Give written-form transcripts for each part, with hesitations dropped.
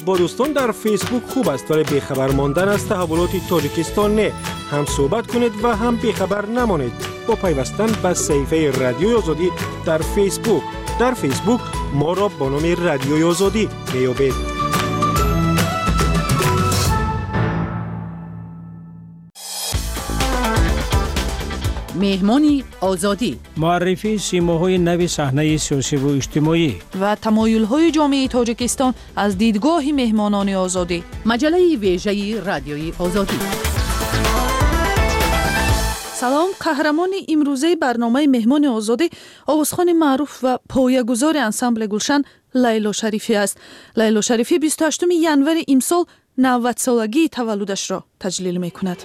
با دوستان در فیسبوک خوب است، ولی بیخبر ماندن از تحولات تاجیکستان نه. هم صحبت کنید و هم بیخبر نمانید با پیوستن به صفحه رادیوی آزادی در فیسبوک. در فیسبوک ما را با نام رادیوی آزادی میابید. مهمانی آزادی، معرفی سیماهای نوی صحنه سیاسی و اجتماعی و تمایل‌های جامعه تاجیکستان از دیدگاه مهمانان آزادی. مجله ویژه رادیوی آزادی. سلام، قهرمان امروزه برنامه مهمان آزادی آوازخوان معروف و پایه‌گذار انسامبل گلشن لیلا شریفی است. لیلا شریفی 28 ژانویه امسال 90 سالگی تولدش را تجلیل می‌کند.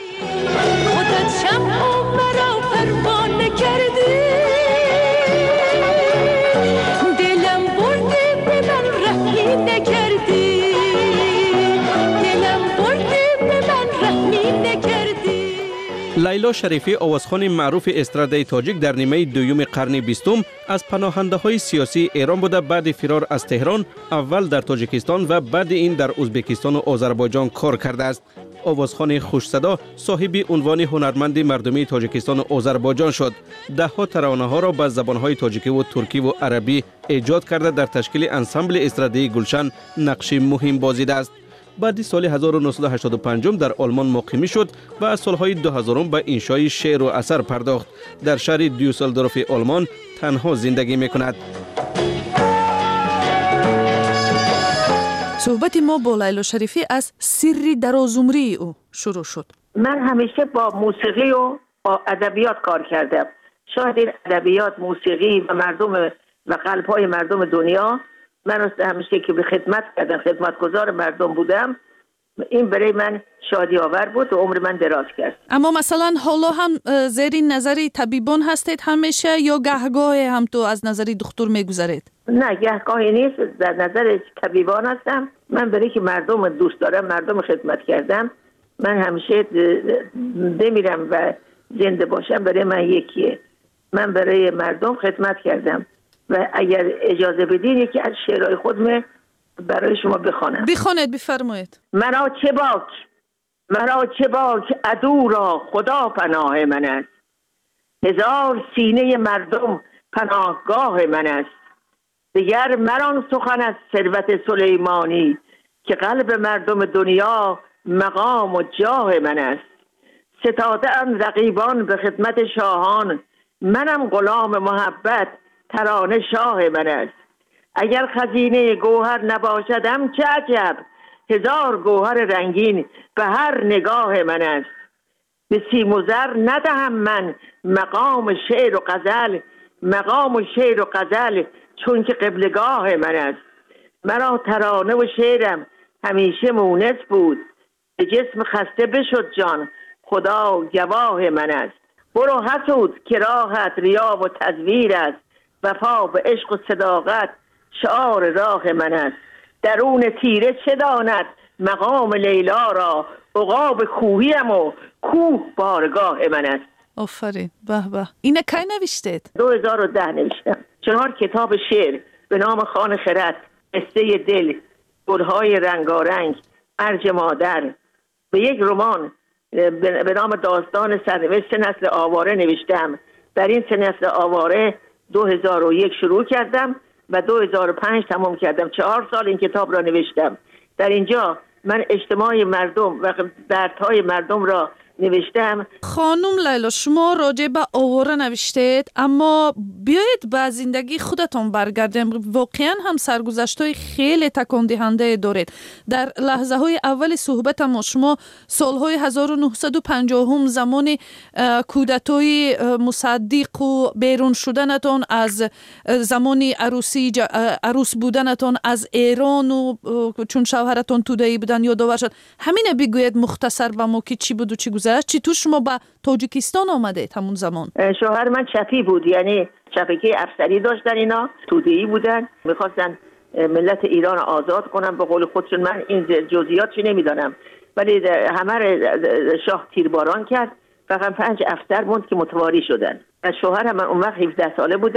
لیلا شریفی آوازخوان معروف استرادای تاجیک در نیمه دوم قرن 20 از پناهنده های سیاسی ایران بوده. بعد فرار از تهران اول در تاجیکستان و بعد این در ازبکستان و آذربایجان کار کرده است. آوازخوان خوش صدا صاحب عنوان هنرمند مردمی تاجیکستان و آذربایجان شد. ده ها ترانه ها را به زبان های تاجیکی و ترکی و عربی ایجاد کرده در تشکیل انسامبل استرادای گلشن نقش مهم بازیده است. بعد سال 1985 در آلمان مقیم شد و از سالهای 2000 به انشای شعر و اثر پرداخت. در شهر دیوسلدورف آلمان تنها زندگی می‌کند. صحبت ما با لیلا شریفی از سری درازعمری او شروع شد. من همیشه با موسیقی و با ادبیات کار کردم. شاید این ادبیات، موسیقی و مردم و قلب‌های مردم دنیا، من همیشه که به خدمت کردم، خدمتگزار مردم بودم، این برای من شادی آور بود و عمر من دراز کرد. اما مثلا حالا هم زیر نظر طبیبان هستید همیشه یا گهگاه هم تو از نظر دکتر میگذارید؟ نه، گهگاهی نیست، در نظر طبیبان هستم. من برای که مردم دوست دارم، مردم خدمت کردم، من همیشه بمیرم و زنده باشم برای من یکیه. من برای مردم خدمت کردم و اگر اجازه بدین یکی از شعرهای خودم برای شما بخوانم. بخوانید، بفرمایید. مرا چه باک عدو را خدا پناه من است. هزار سینه مردم پناهگاه من است. دیگر مران سخن از ثروت سلیمانی که قلب مردم دنیا مقام و جاه من است. ستاده ام رقیبان به خدمت شاهان، منم غلام محبت ترانه شاه من است. اگر خزینه گوهر نباشدم چه عجب، هزار گوهر رنگین به هر نگاه من است. به سیم و زر ندهم من مقام شعر و غزل چون که قبلگاه من است. مرا ترانه و شعرم همیشه مونس بود، به جسم خسته بشد جان خدا گواه من است. برو حسود که راحت ریا و تزویر است، وفا به عشق و صداقت شعار راه من است. درون تیره چه داند مقام لیلا را، عقاب کوهیم و کوه بارگاه من است. آفرین، به به. اینه کی نوشتید؟ 2010 نوشتم. 4 کتاب شعر به نام خان خرد، قصه دل، گلهای رنگارنگ، ارج مادر، به یک رمان به نام داستان سرنوشت 3 نسل آواره نوشتم. در این 3 نسل آواره 2001 شروع کردم و 2005 تمام کردم. 4 سال این کتاب را نوشتم. در اینجا من اجتماع مردم و دردهای مردم را نوشتم. خانم لیلا، شما راجع به آواره نوشتید، اما بیایید به زندگی خودتون برگردیم. واقعا هم سرگذشت‌های خیلی تکان دهنده دارید. در لحظه های اول صحبت ما شما سالهای 1950 زمان کودتای مصدق و بیرون شدنتون از زمان عروس بودنتون از ایران و چون شوهرتون توده‌ای بودن یادآور شد. همینه بگوید مختصر به ما که چی بود و چی گذشت. چطور شما به تاجیکستان آمدید همون زمان؟ شوهر من چپی بود، یعنی چپکی افسری داشتن، اینا توده‌ای بودن، میخواستن ملت ایران آزاد کنن به قول خودشون. من این جزئیاتش نمیدانم، ولی همه شاه تیرباران کرد، فقط 5 افسر موند که متواری شدن. و شوهر من اون وقت 17 ساله بودم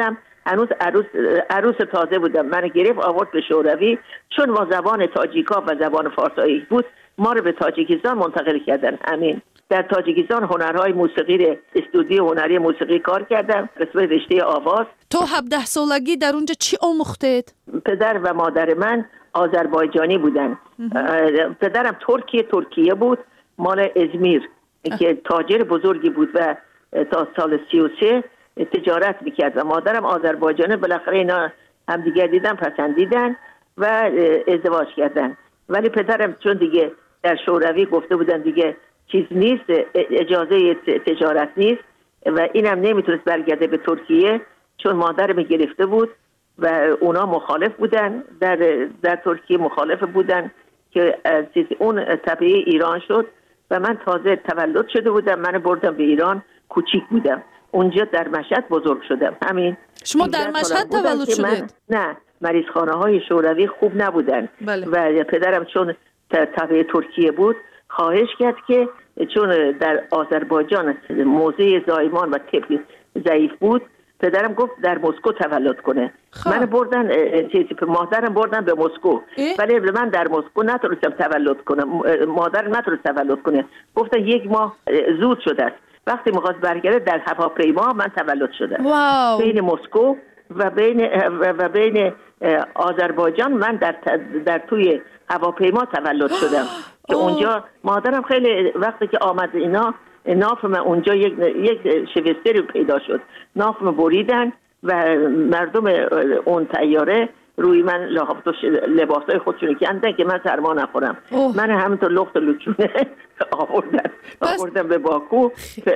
هنوز عروس تازه بودم. من گرفت آورد به شوروی، چون ما زبان تاجیکا و زبان فارسی بود ما رو به تاجیکستان منتقل کردن. همین در تاجیکستان هنرهای موسیقی، استودیو هنری موسیقی کار کردم، قسمت رشته آواز. تو 17 سالگی در اونجا چی آموختید؟ پدر و مادر من آذربایجانی بودن. پدرم ترکیه بود، مال ازمیر که تاجر بزرگی بود و تا سال 33 تجارت میکرد و مادرم آذربایجانی. بالاخره اینا هم دیگر دیدن، پسندیدن و ازدواج کردن. ولی پدرم چون دیگه در شوروی گفته بودن دیگه چیز نیست، اجازه تجارت نیست و اینم نمیتونست برگرده به ترکیه، چون مادرم گرفته بود و اونا مخالف بودن، در ترکیه مخالف بودن که اون تبعه ایران شد و من تازه تولد شده بودم. من بردم به ایران، کوچیک بودم، اونجا در مشهد بزرگ شدم. همین. شما در مشهد تولد شدید؟ نه، مریضخانه های شوروی خوب نبودن. بله. و پدرم چون تبع ترکیه بود خواهش کرد که چون در آذربایجان موضع زایمان و طب ضعیف بود، پدرم گفت در مسکو تولد کنه. من بردن مادرم بردن به مسکو، ولی من در مسکو نتونستم تولد کنم. مادرم نتونست تولد کنه، گفتن 1 ماه زود شده است. وقتی می‌خواست برگرده در هواپیما من تولد شدم. بین مسکو و بین آذربایجان من در توی هواپیما تولد شدم که اونجا مادرم خیلی وقتی که آمد اینا نافم اونجا یک شوستری پیدا شد، نافم بریدن و مردم اون طیاره روی من لباسای خودشون کندن که من سرما نخورم. من همینطور لخت لچونه آوردم به باکو.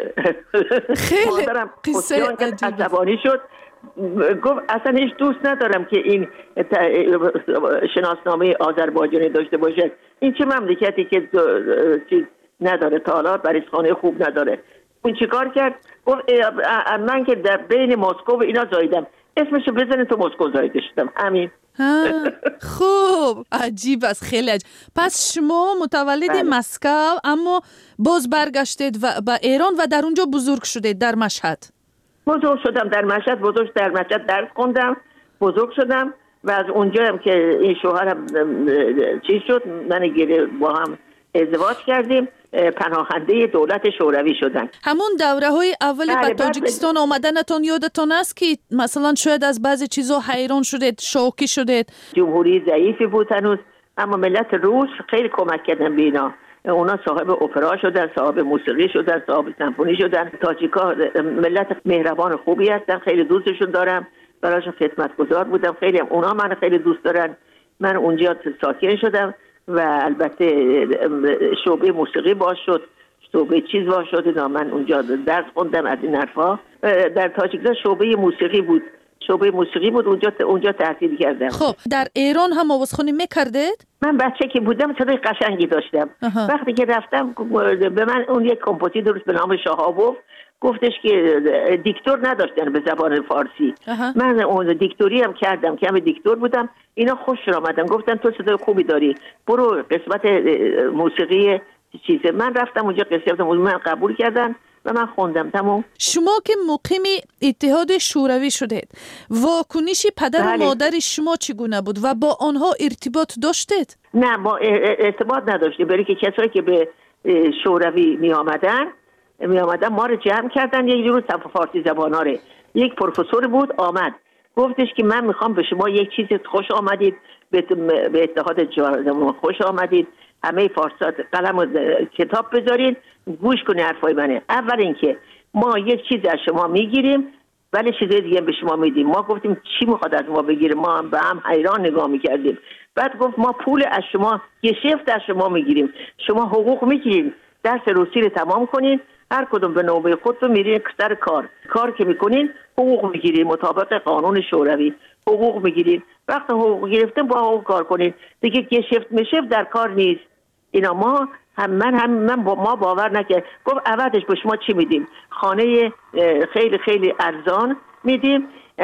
خیلی قصه عصبانی شد، گفت اصلا هیچ دوست ندارم که این شناسنامه آذربایجانی داشته باشه. این چه مملکتی که چیز نداره، تالار مریضخانه خوب نداره. اون چیکار کرد؟ گفت من که در بین مسکو و اینا زاییدم، اسمشو بزنید تو مسکو زاییده شدم. همین. خوب، عجیب است، خیلی عجیب. پس شما متولد مسکو اما باز برگشتید به ایران و در اونجا بزرگ شدید در مشهد. بزرگ شدم در مشهد، درس خوندم، بزرگ شدم و از اونجا هم که این شوهرم چیز شد، من با هم ازدواج کردیم، پناهنده دولت شوروی شدن. همون دوره های اول به تاجیکستان آمدنتون یادتون است که مثلا شاید از بعضی چیزا حیران شدید، شوکی شدید؟ جمهوری ضعیفی بود هنوز، اما ملت روس خیلی کمک کردن به اینا. اونا صاحب اپرا شدن، صاحب موسیقی شدن، صاحب سمفونی شدن. تاجیکا ملت مهربان خوبی هستن، خیلی دوستشون دارم، براشون خدمتگزار بودم. خیلی اونا من خیلی دوست دارن. من اونجا ساکن شدم و البته شعبه موسیقی باز شد، شعبه چیز باز شد. من اونجا درس خوندم از این حرفا. در تاجیکستان شعبه موسیقی بود، اونجا تحصیل کردم. خب در ایران هم آوازخوانی میکردید؟ من بچه که بودم صدای قشنگی داشتم. وقتی که رفتم به من اون یک کمپوزیتور به نام شهابوف گفتش که دیکتور نداشتن به زبان فارسی. من اون دیکتوری هم کردم که همه دیکتور بودم. اینا خوش آمدن، گفتن تو صدای خوبی داری، برو قسمت موسیقی چیزه. من رفتم اونجا قسمت من قبول کردن و من خوندم. تمام. شما که مقیم اتحاد شوروی شدید، واکنش پدر و مادر شما چگونه بود و با آنها ارتباط داشتید؟ نه، ما ارتباط نداشتیم، برای که کسایی که به شوروی می آمدن ما رو جمع کردن. یک روز فارسی زباناره یک پروفسور بود آمد، گفتش که من میخوام به شما یک چیز خوش آمدید، به اتحاد جوانان خوش آمدید، همه فارسات قلم و کتاب بذارین گوش کنین حرفای منه. اول اینکه ما یک چیز از شما میگیریم ولی چیز دیگه به شما میدیم. ما گفتیم چی میخواد از ما بگیره؟ ما هم به هم حیران نگاه میکردیم. بعد گفت ما پول از شما گشفت از شما میگیریم، شما حقوق میگیرین، درس روسی رو تمام کنین، هر کدوم به نوبه خودتون میرین سر کار که میکنین حقوق میگیرین، مطابق قانون شوروی حقوق میگیرین. وقتی حقوق گرفتن با حقوق کار کنین، دیگه گشفت میشه در کار نیست. اینا ما باور نکرد. گفت عوضش به شما چی میدیم؟ خانه خیلی خیلی ارزان میدیم،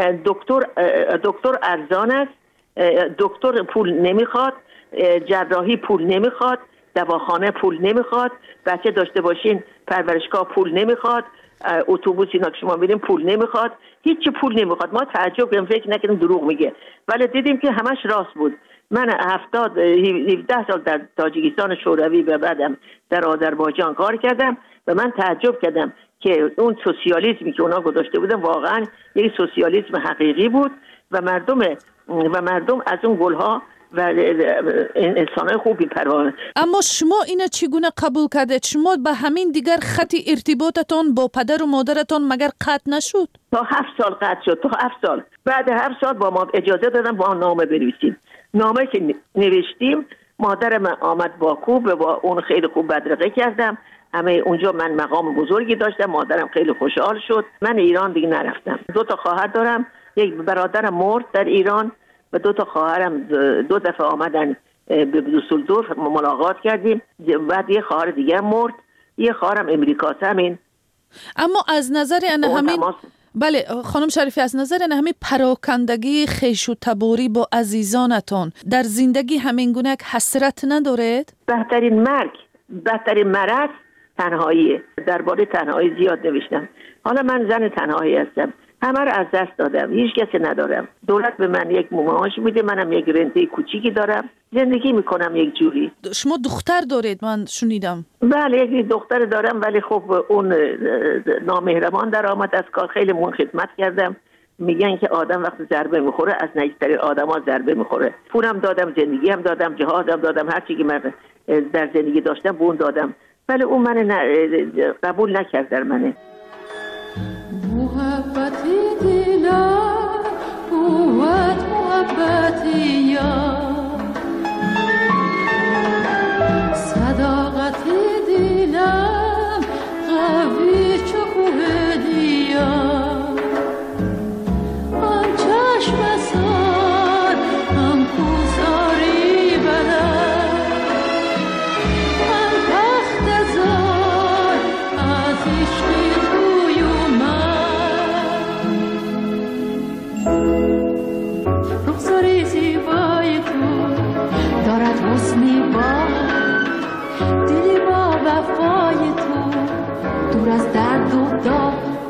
دکتر ارزان است، دکتر پول نمیخواد، جراحی پول نمیخواد، دواخانه پول نمیخواد، بچه داشته باشین پرورشگاه پول نمیخواد، اتوبوس اینا که شما میرین پول نمیخواد، هیچ پول نمیخواد. ما تعجب کردیم، فکر نکردیم دروغ میگه، ولی دیدیم که همش راست بود. من 17 سال در تاجیکستان شوروی و بعدم در آذربایجان کار کردم و من تعجب کردم که اون سوسیالیسمی که اونا گذاشته بودن واقعا یک سوسیالیسم حقیقی بود و مردم از اون گلها و انسانای خوبی پروانه. اما شما اینو چگونه قبول کردید؟ شما به همین دیگر خط ارتباطتان با پدر و مادرتان مگر قطع نشد؟ تا 7 سال قطع شد، تا 7 سال. بعد 7 سال با ما اجازه دادن با نامه بنویسیم. نامه که نوشتیم مادرم آمد باکو و با اون خیلی خوب بدرقه کردم. همه اونجا من مقام بزرگی داشتم، مادرم خیلی خوشحال شد. من ایران دیگه نرفتم. 2 تا خواهر دارم، یک برادرم مرد در ایران و 2 تا خواهرم 2 دفعه آمدن به دوسلدورف ملاقات کردیم. بعد یه خواهر دیگه مرد، یه خواهرم امریکاست. همین. اما از نظر همین بله خانم شریفی، از نظر همین پراکندگی خیش و تباری با عزیزانتان در زندگی همین گونه حسرت ندارید؟ بهترین مرض تنهاییه. درباره تنهایی زیاد نوشتم. حالا من زن تنهایی هستم، همه رو از دست دادم، هیچ کسی ندارم. دولت به من یک معاش میده، منم یک رنته کوچیکی دارم، زندگی میکنم یک جوری. شما دختر دارید من شنیدم؟ بله یک دختر دارم، ولی خب اون نامهربان در آمد از کار. خیلی مون خدمت کردم. میگن که آدم وقتی ضربه میخوره از نزدیکترین آدما ضربه میخوره. پولم دادم، زندگی هم دادم، جهادم دادم، هر چیزی که من در زندگی داشتم بون دادم، ولی اون من قبول نکرد در منه. محبتی دلم قوت محبتی یار، صداقتی دلم قوی چو کوه دیار، آن چشم سار هم کوزاری بلد، آن تخت زار از عشقی توی اومد، رخساری زیبای تو دارد حسنی با دلی با وفای تو دور از درد و داغ.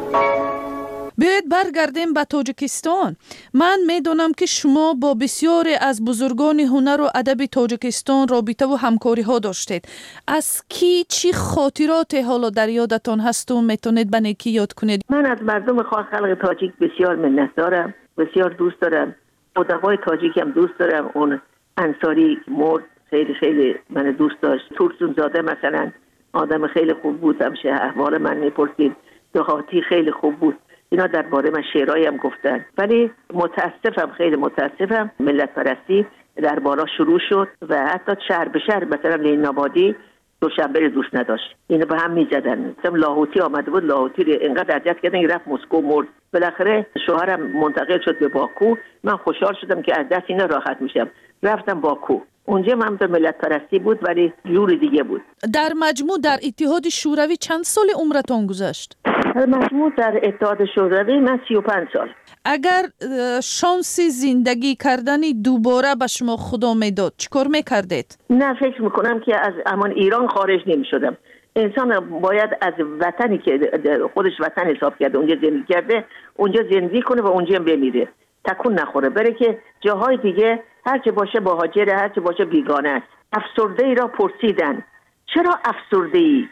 بیاید برگردیم به تاجیکستان. من میدونم که شما با بسیاری از بزرگان هنر و ادب تاجیکستان رابطه و همکاری ها داشتید. از کی چی خاطرات حالا در یادتان هست و میتونید به نیکی یاد کنید؟ من از مردم خلق تاجیک بسیار منت دارم، بسیار دوست دارم. ادبای تاجیک هم دوست دارم. اون انصاری مرد خیلی خیلی من دوست داشت. ترسون زاده مثلا آدم خیلی خوب بود، همشه احوال من میپرسید. دهاتی خیلی خوب بود. اینا درباره من شعرهایی هم گفتن، ولی متاسفم، خیلی متاسفم ملت پرستی درباره شروع شد و حتی شهر به شهر مثلا لین آبادی دوشنبه رو دوست نداشت، اینو به هم میزدن. مثلا لاهوتی آمده بود، لاهوتی رو اینقدر اذیت کردن که رفت مسکو مرد. بالاخره شوهرم منتقل شد به باکو. من خوشحال شدم که از دست اینا راحت میشم، رفتم باکو. اونجا هم در ملت پرستی بود ولی جور دیگه بود. در مجموع در اتحاد شوروی چند سال عمرتان گذشت؟ در مجموع در اتحاد شوروی من 35 سال. اگر شانس زندگی کردنی دوباره به شما خدا میداد چیکار میکردید؟ نه فکر میکنم که از امان ایران خارج نمیشدم. انسان باید از وطنی که خودش وطن حساب کرده اونجا زندگی کرده اونجا زندگی کنه و اونجا بمیره، تکون نخوره، بره که جاهای دیگه هرچه باشه مهاجر، هرچه باشه بیگانه است. افسرده ای را پرسیدن چرا افسرده ای؟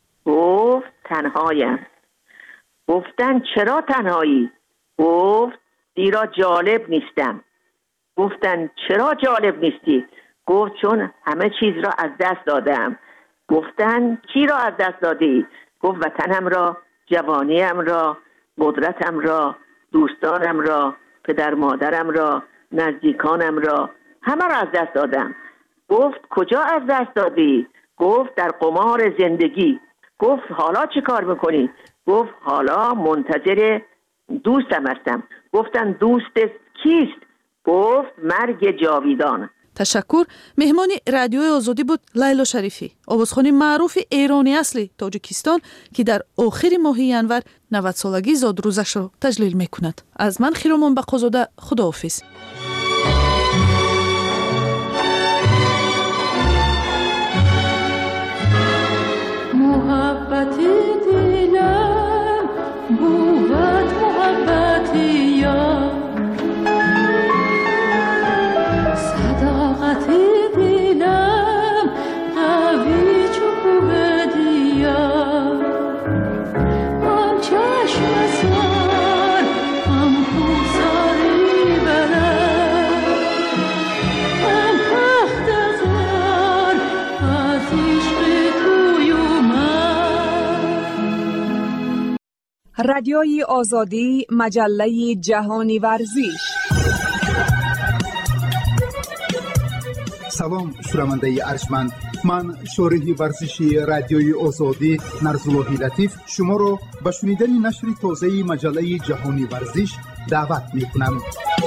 گفت تنهایم. گفتن چرا تنهایی؟ گفت زیرا جالب نیستم. گفتن چرا جالب نیستی؟ گفت چون همه چیز را از دست دادم. گفتن چی را از دست دادی؟ گفت وطنم را، جوانیم را، قدرتم را، دوستانم را، پدر مادرم را، نزدیکانم را، همه را از دست دادم. گفت کجا از دست دادی؟ گفت در قمار زندگی. گفت حالا چی کار میکنی؟ گفت حالا منتظر دوستم هستم. گفتن دوست کیست؟ گفت مرگ جاویدان. تشکر. مهمان رادیوی آزادی بود لیلا شریفی، آوازخوان معروف ایرانی اصلی تاجیکستان که در آخر ماه ینور 90 سالگی زاد روزش را تجلیل میکند. از من خیرامان بقازاده، خداحافظ. محبتی دلم رادیوی آزادی، مجله جهانی ورزش. سلام شنونده ارجمند، من شارح ورزشی رادیوی آزادی نرزالله لطیف شما را به شنیدن نشر تازه مجله جهانی ورزش دعوت می‌کنم.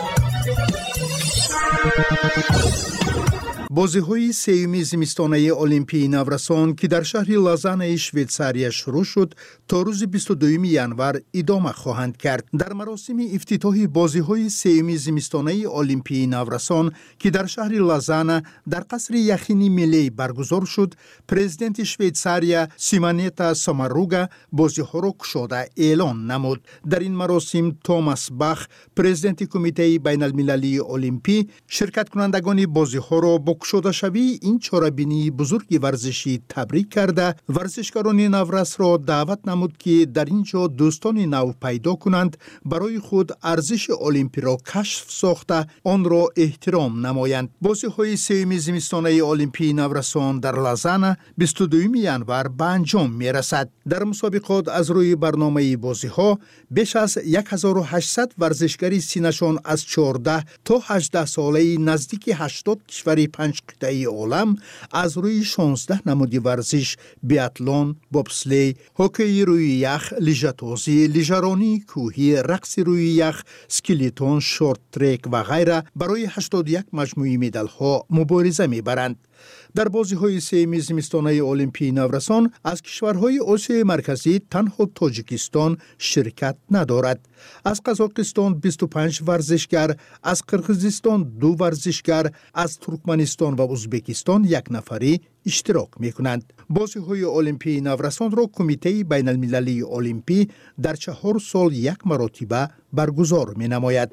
بازی‌های سوم زمستانه المپیای نورسان که در شهر لازان شویتزاریا شروع شد تا روز 22 ژانویه ادامه خواهند کرد. در مراسم افتتاح بازی‌های سوم زمستانه المپیای نورسان که در شهر لازان در قصر یخنی ملی برگزار شد، پرزیدنت شویتزاریا سیمانتا ساماروگا بازی‌ها را گشوده اعلان نمود. در این مراسم توماس باخ، پرزیدنت کمیته بین‌المللی المپی، شرکت کنندگان بازی‌ها را با گشوده شوی این چاره‌بینی بزرگ ورزشی تبریک کرده، ورزشکاران نورس را دعوت نمود که در اینجا دوستان نو پیدا کنند، برای خود ارزش المپی را کشف ساخته آن را احترام نمایند. بازی‌های سوم زمستانه المپی نورسان در لازان 22 ژانویه به انجام می‌رسد. در مسابقات از روی برنامه بازی‌ها بیش از 1800 ورزشکاری سینشان از 14 تا 18 ساله نزدیک 80 کشور 5 قطعه عالم از روی 16 نمود ورزش، بیاتلون، بوبسلی، هوکی روی یخ، لیژه‌تازی، لیژه‌رانی کوهی، رقص روی یخ، اسکیلیتون، شورت ترک و غیره برای 81 مجموعه مدال‌ها مبارزه می‌برند. در بازی‌های سوم زمستانه المپیای نورسان از کشورهای آسیای مرکزی تنها تاجیکستان شرکت ندارد. از قزاقستان 25 ورزشگر، از قرقیزستان 2 ورزشگر، از ترکمنستان و ازبکستان 1 نفری اشتراک می‌کنند. بازی‌های المپیای نورسان را کمیته بین‌المللی المپی در 4 سال 1 مرتبه برگزار می‌نماید.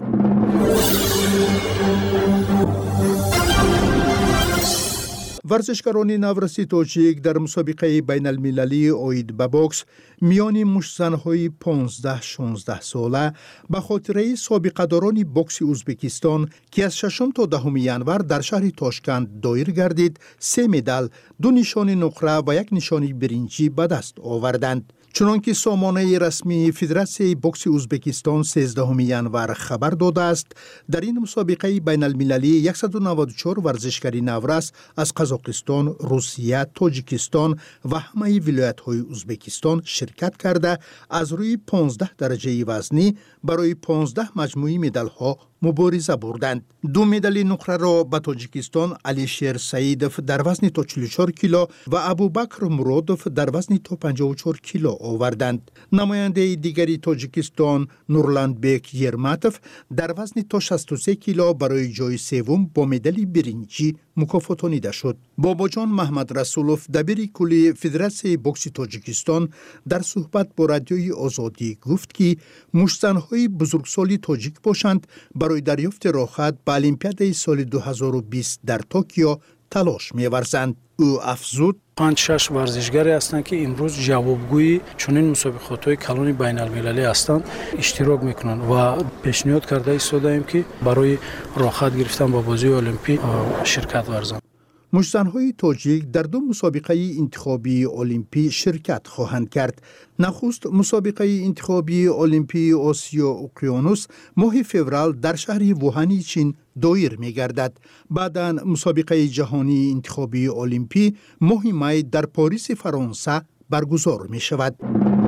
ورزشکاران نورسی تاجیک در مسابقه بین المللی آید به بوکس میان مشت‌زن‌های 15-16 ساله به خاطره سابقه داران بوکس ازبکستان که از 6 تا 10 ژانویه در شهر تاشکند دایر گردید 3 مدال، 2 نشان نقره و 1 نشان برنجی به دست آوردند. چنانکه سامانه رسمی فدراسیون بوکس ازبکستان 13 ژانویه خبر داده است، در این مسابقه بین المللی 194 ورزشکاری نورس از قزاقستان، روسیه، تاجیکستان و همه ولایت‌های ازبکستان شرکت کرده از روی 15 درجه وزنی برای 15 مجموعه مدال‌ها مبارزه بردند. 2 مدال نقره را به تاجیکستان علیشیر سعیدوف در وزن تا 44 کیلو و ابوبکر مرادوف در وزن تا 54 کیلو آوردند. نماینده دیگری تاجیکستان نورلانبک یرماتوف در وزن تا 63 کیلو برای جای سوم با مدال برنجی مکافاتانیده شد. باباجان محمد رسولوف دبیر کلی فدراسیون بوکس تاجیکستان در صحبت با رادیوی آزادی گفت که مشت‌زن‌های بزرگسالی تاجیک باشند برای دریافت راحت به المپیاد سال 2020 در توکیو تلاش می‌ورزند. او افزود 5-6 ورزشگری هستند که امروز جوابگوی چنین مسابقات‌های کلان بین‌المللی هستند اشتراک می‌کنند و پیشنهاد کرده ایستاده‌ایم که برای راحت گرفتن با بازی المپی شرکت ورزند. مشت‌زن‌های تاجیک در 2 مسابقه انتخابی المپی شرکت خواهند کرد. نخست مسابقه انتخابی المپی آسیا اقیانوس ماه فوریه در شهر ووهان چین دایر می‌گردد. بعداً مسابقه جهانی انتخابی المپی ماه می در پاریس فرانسه برگزار می‌شود.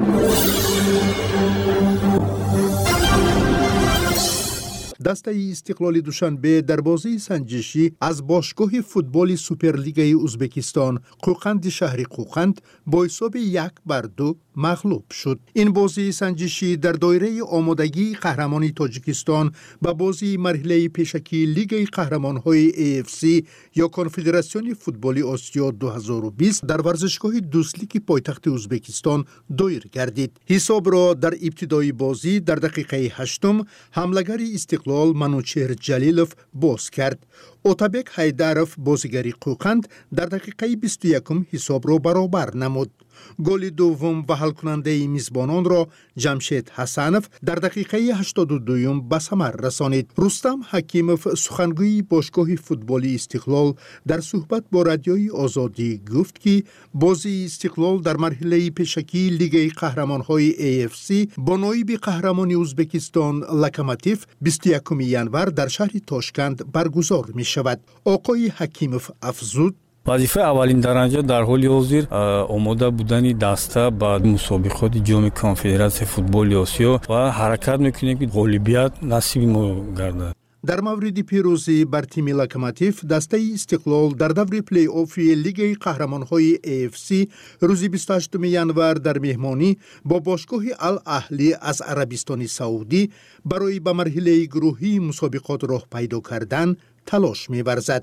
دسته استقلال دوشنبه در بازی سنجشی از باشگاه فوتبال سوپرلیگ ازبکستان قوقند شهر قوقند با حساب 1-2 مغلوب شد. این بازی سنجشی در دایره آمادگی قهرمانی تاجیکستان به بازی مرحله پیشکی لیگ قهرمان‌های AFC یا کنفدراسیون فوتبال آسیا 2020 در ورزشگاه دوسلیک پایتخت ازبکستان دایر گردید. حساب را در ابتدای بازی در دقیقه 8 حمله‌گر استقلال منوچهر جلیلوف باز کرد. اوتابک حیدرов بازیگری قوقند در دقیقه 21 حساب را برابر نمود. گل دوم و حل کننده میزبانان را جمشید حسنов در دقیقه 82 به ثمر رسانید. رستم حکیمov سخنگوی باشگاه فوتبالی استقلال در صحبت با رادیوی آزادی گفت که بازی استقلال در مرحله پیشکی لیگ قهرمان‌های AFC با نایب قهرمان ازبکستان لوکوموتیو 21 ینور در شهر تاشکند برگزار می شود. آقای حکیمov افزود: وظیفه اولین درجه در حال حاضر آماده بودن دسته به مسابقات جام کنفدراسیون فوتبال آسیا و حرکت میکنیم که غالبیت نصیب ما گردد. در مورد پیروزی بر تیم لوکوموتیو، دسته استقلال در دور پلی آف لیگ قهرمان‌های AFC روز 28 ینور در مهمانی با باشگاه الاهلی از عربستان سعودی برای به مرحله گروهی مسابقات راه پیدا کردن تلاش می‌ورزد.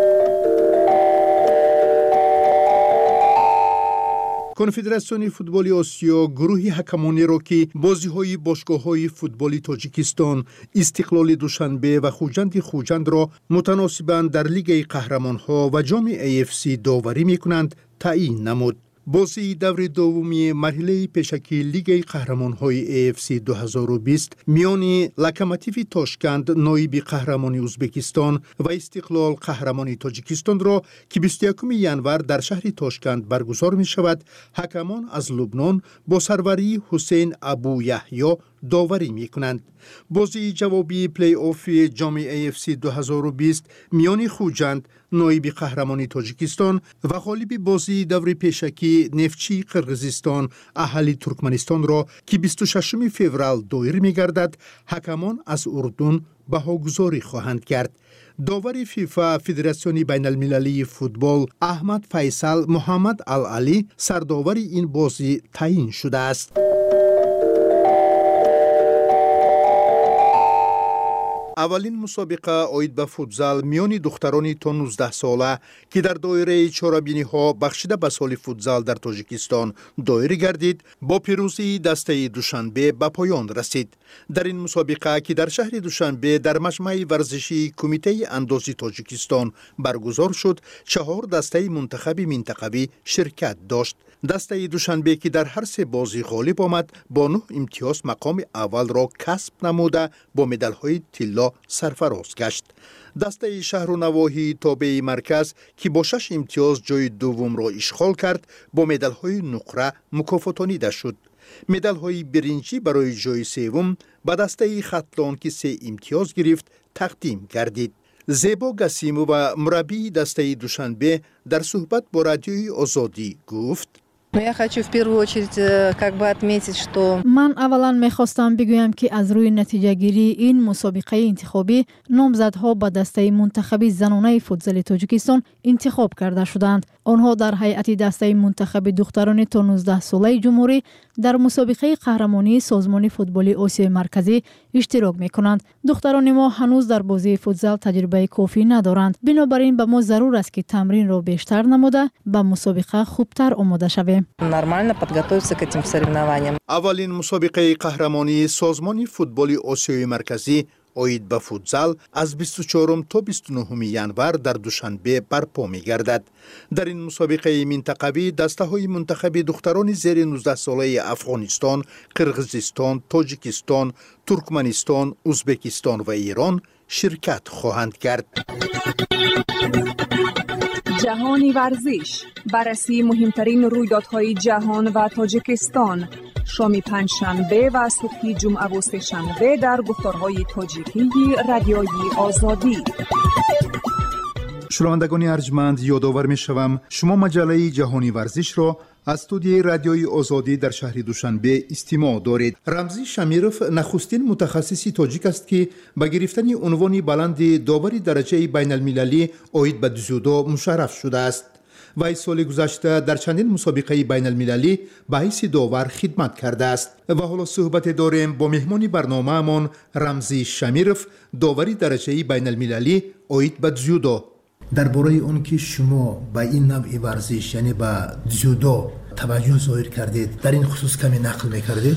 کنفدراسیون فوتبال آسیا گروه حکمانی را که بازی‌های باشگاه‌های فوتبالی تاجیکستان، استقلال دوشنبه و خوجند را متناسباً در لیگ قهرمان‌ها و جام AFC داوری می‌کنند تعیین نمود. بازی دور دومی مرحله پیشکی لیگ قهرمان‌های AFC 2020 میان لوکوموتیو تاشکند نایب قهرمان ازبکستان و استقلال قهرمان تاجیکستان را که 21 ینور در شهر تاشکند برگزار می شود، حکمان از لبنان با سروری حسین ابو یحیی داوری می کنند. بازی جوابی پلی آف جام AFC 2020 میان خوجند نایب قهرمان تاجیکستان و غالب بازی دور پیشکی نفتچی قرقیزستان اهالی ترکمنستان را که 26 فوریه دایر می گردد، حکمان از اردن بهاگذاری خواهند کرد. داور فیفا فدراسیون بین المللی فوتبال احمد فیصل محمد العلی سرداور این بازی تعیین شده است. اولین مسابقه آید به فوتزال میان دختران تا 19 ساله که در دایره چهاربینی ها بخشیده به سال فوتزال در تاجیکستان دایر گردید با پیروزی دسته دوشنبه به پایان رسید. در این مسابقه که در شهر دوشنبه در مجمع ورزشی کمیته اندازی تاجیکستان برگزار شد، 4 دسته منتخب منطقوی شرکت داشت. دسته دوشنبه که در هر 3 بازی غالب آمد با 9 امتیاز مقام اول را کسب نموده با مدال‌های طلا سرفراز گشت. دسته شهر و نواحی تابع مرکز که با 6 امتیاز جای دوم را اشغال کرد با مدال‌های نقره مکافاتانیده شد. مدال‌های برنجی برای جای سوم به دسته خطلان که 3 امتیاز گرفت تقدیم گردید. زیبا گسیمو و مربی دسته دوشنبه در صحبت با رادیوی آزادی گفت: من اولا میخواستم بگویم که از روی نتیجه گیری این مسابقه انتخابی نامزدها به دسته منتخب زنانه فوتزال تاجیکستان انتخاب کرده شدند. آنها در هیئت دسته منتخب دختران تا 19 ساله جمهوری در مسابقه قهرمانی سازمان فوتبال آسیای مرکزی اشتراک میکنند. دختران ما هنوز در بازی فوتزال تجربه کافی ندارند. بنابراین به ما ضرور است که تمرین را بیشتر نموده به مسابقه خوبتر آماده شویم. اولین مسابقه قهرمانی سازمان فوتبال آسیای مرکزی آید به فوتزال از 24 تا 29 ینور در دوشنبه برپا می گردد. در این مسابقه منطقوی دسته های منتخب دختران زیر 19 ساله افغانستان، قرقیزستان، تاجیکستان، ترکمنستان، ازبکستان و ایران شرکت خواهند کرد. جهانی ورزش، بررسی مهمترین رویدادهای جهان و تاجیکستان، شام پنجشنبه و صبح جمعه و سه‌شنبه در گفتارهای تاجیکی رادیوی آزادی. شنوندگان ارجمند، یادآور می‌شوم شما مجله جهانی ورزش را از استودیوی رادیوی آزادی در شهر دوشنبه استماع دارید. رمزی شمیروف نخستین متخصص تاجیک است که به گرفتن عنوان بلند داور درجه بین المللی آید به جودو مشرف شده است. وی سال گذشته در چندین مسابقه بین المللی به حیث داور خدمت کرده است و حالا صحبت داریم با مهمان برنامه من رمزی شمیروف، داوری درجه بین المللی آید به جودو. درباره اون که شما با این نوع ورزش یعنی با جودو توجه ظاهر کردید، در این خصوص کمی نقل میکردید؟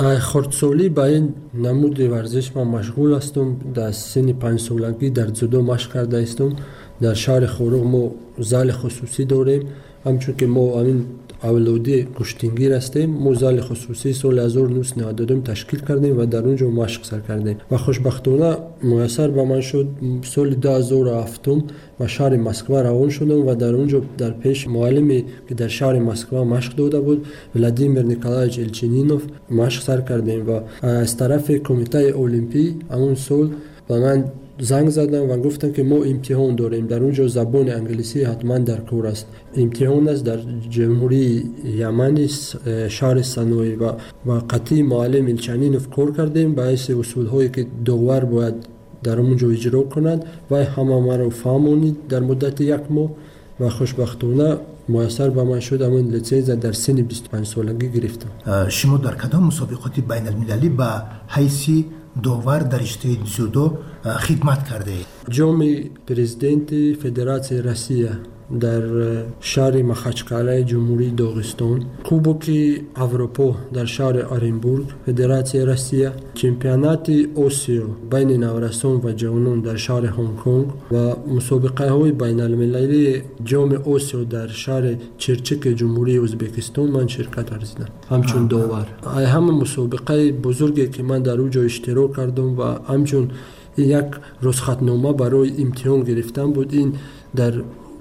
خردسالی با این نمود ورزش من مشغول هستم. در سن 5 سالگی در جودو مشق کرده هستم. در شهر خوروغ ما زال خصوصی داریم، همچون که ما همین اولادی کشتینگیر هستیم. ما زال خصوصی سال 1992 تشکیل کردیم و در اونجا مشق سر کردیم و خوشبختانه میسر به من شد سال 2007 و شهر مسکو روان شدم و در اونجا در پیش معلمی که در شهر مسکو مشق داده بود ولادیمیر نیکولایویچ الچینینوف مشق سر کردیم و از طرف کمیته المپی همون سال و من زنگ زدم و گفتم که ما امتحان داریم در اونجا زبان انگلیسی حتما در کار است. امتحان است در جمهوری یمن شهر سنوی و قطعی معلم الچینینوف کار کردیم باعث اصول هایی که داور باید در اونجا اجرا کنند و همه ما رو فهمونید در مدت 1 ماه و خوشبختانه میسر به من شد همون لیسانس در سن 25 سالگی گرفتم. شما در کدام مسابقات بین المللی به حیث داور در رشته جودو خدمت کرده اید؟ جام پرزیدنت فدراسیون روسیه در شهر مخچکاله جمهوری داغستان، کوبوک اروپا در شهر اورنبورگ فدراسیون روسیه، چمپیونات آسیا بین نوجوانان و جوانان در شهر هنگ کنگ و مسابقه های بین المللی جام آسیا در شهر چرچک جمهوری ازبکستان من شرکت ورزیدم همچون داور. همه مسابقه بزرگی که من در اونجا اشتراک کردم و همچون یک رخصتنامه برای امتحان گرفتم بود. این در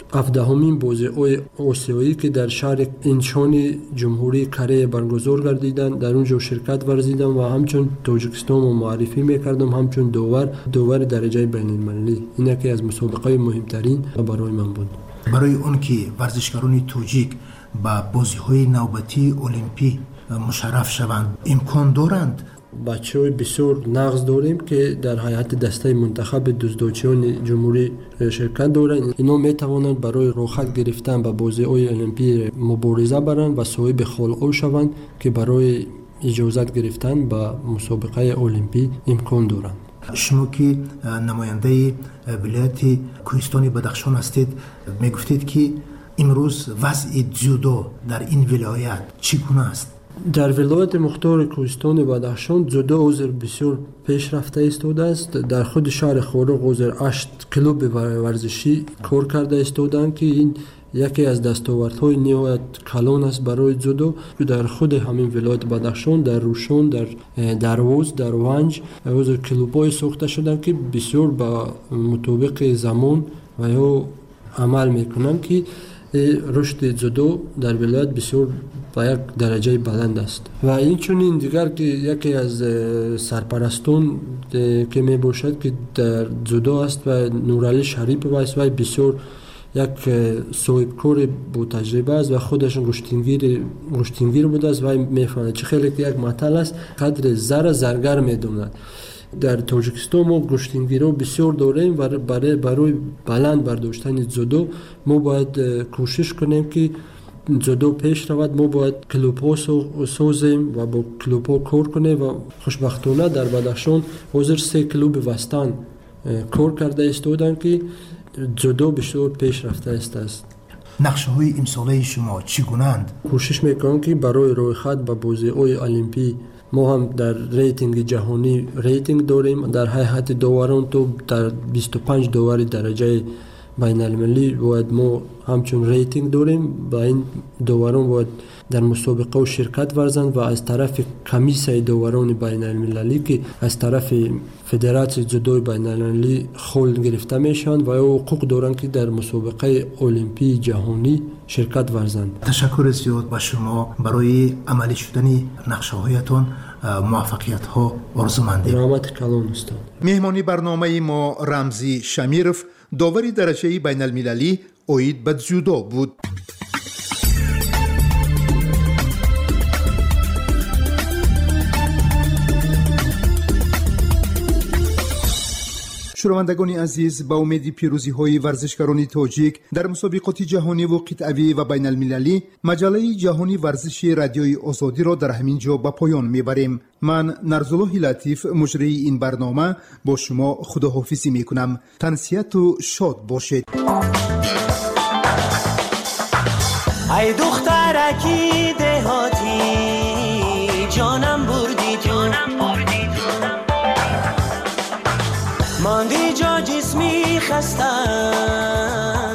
17مین بازی آسیایی که در شهر انچان جمهوری کره برگزار گردیدن در اونجا شرکت ورزیدم و همچون تاجیکستان رو معرفی میکردم همچون داور درجه بین المللی. این یکی از مسابقه مهمترین برای من بود. برای اون که ورزشکاران تاجیک با بازی‌های نوبتی المپی مشرف شوند امکان دارند؟ بچه‌های بسیار نقص داریم که در هیئت دسته منتخب دزدچیان جمهوری شرکت دارند. اینا میتوانند برای راحت گرفتن به بازی‌های المپی مبارزه برند و صاحب خلق شوند که برای اجازت گرفتن به مسابقه المپی امکان دارند. شما که نماینده ولایت کوهستان بدخشان هستید میگفتید که امروز وضع جودو در این ولایت چگونه است؟ در ولایت مختار کوهستان بدخشان جودو حضور بسیار پیشرفته ایستاده است. در خود شهر خوروغ حضور 8 کلوب ورزشی کار کرده ایستادند که این یکی از دستاوردهای نهایت کلان است برای جودو. در خود همین ولایت بدخشان در روشون در دروز در ونج حضور کلوب‌های ساخته شدند که بسیار با مطابق زمان و یا عمل میکنند که رشد جودو در ولایت بسیار با یک درجه بلند است و این چنین دیگر که یکی از سرپرستان که می باشد که در جودو است و نورعلی شریف است و بسیار یک صاحب کار با تجربه است و خودش گشتینگیر بوده است و میفهمد چه خیلی که یک مطل است قدر زرگر میدوند. در تاجیکستان ما گشتینگیرها بسیار داریم و برای بلند برداشتن جودو ما باید کوشش کنیم که جودو پیش رود. ما باید کلوب‌ها سازیم و با کلوب‌ها کار کنیم و خوشبختانه در بدخشان حاضر 3 کلوب وستان کار کرده ایستادند که جودو بسیار پیش رفته است. نقشه‌های امساله شما چگونه‌اند؟ کوشش میکنم که برای رویخط به بازی‌های المپی ما هم در ریتینگ جهانی ریتینگ داریم. در هیئت داوران تو در 25 داور درجه بین المللی باید ما همچون ریتینگ داریم. با این داوران باید در مسابقه و شرکت ورزند و از طرف کمیسه داوران بین المللی که از طرف فدراسیون جودو بین المللی خول گرفته میشن و حقوق دارند که در مسابقه المپی جهانی شرکت ورزند. تشکر زیاد به شما برای عملی شدن نقشه‌هایتان موفقیت ها آرزومندیم. رحمت کلام استاد. مهمانی برنامه ما رمزی شمیرف داوری درجه بین المللی اوید به جودو بود. شنوندگان عزیز، با امید پیروزی های ورزشکاران تاجیک در مسابقات جهانی و قطعی و بین المللی مجله جهانی ورزش رادیوی آزادی را در همین جا به پایان میبریم. من نرزالله لطیف مجری این برنامه با شما خداحافظی میکنم. تنسیت و شاد باشید. ای دخترکی دهاتی جانم بردی تو ماندی جا جسمی خستم